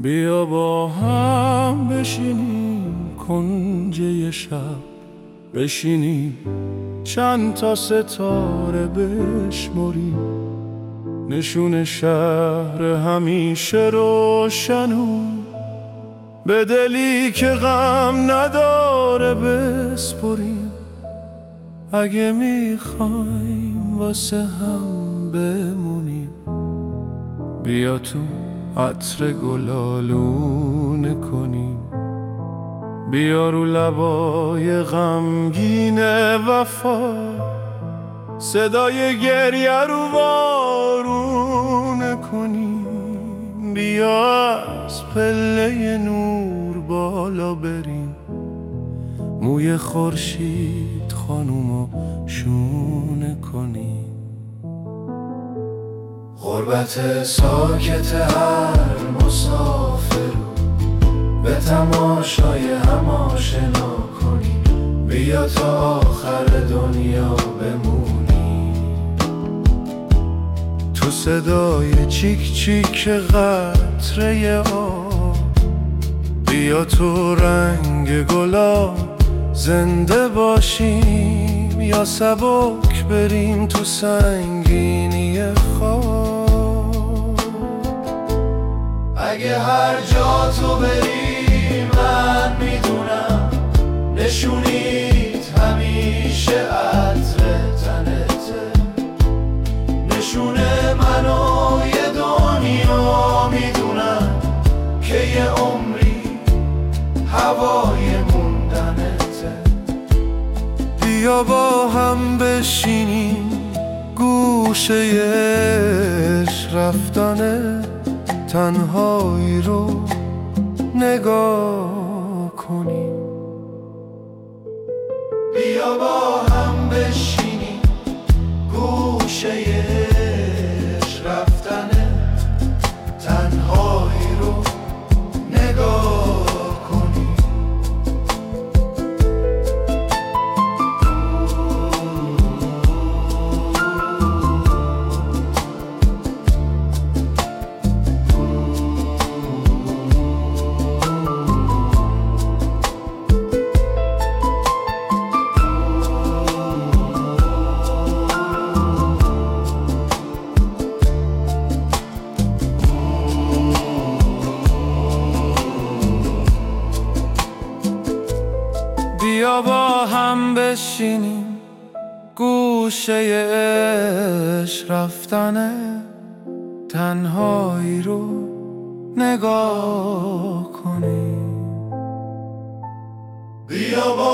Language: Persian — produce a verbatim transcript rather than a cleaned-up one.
بیا با هم بشینیم کنج یه شب، بشینیم چند تا ستاره بشمریم، نشون شهر همیشه روشنون، به دلی که غم نداره بسپریم. اگه میخوایم واسه هم بمونیم، بیا تو عطر گلالونه کنیم، بیا رو لبای غمگین وفا صدای گریه رو وارونه کنیم. بیا از پله نور بالا بریم، موی خورشید خانومو شونه کنیم. غربت ساکت هر مسافر به تماشای هم آشنا کنیم، بیا تا آخر دنیا بمونیم. تو صدای چیک چیک قطره آب، بیا تو رنگ گلاب زنده باشیم، یا سبک بریم تو سنگینی خواب. اگه هر جا تو بری من میدونم نشونیت همیشه عطر تنته، نشونه منو یه دنیا میدونم که یه عمری هوای موندنته. بیا با هم بشینیم گوشه عشق رفتنه، تنهایی رو نگاه کنیم. بیا با هم بشینیم گوشه عشق رفتنه، تنهایی رو نگاه کنیم. بیا با هم بشینیم گوشه عشق رفتنه، تنهایی رو نگاه کنیم. بیا با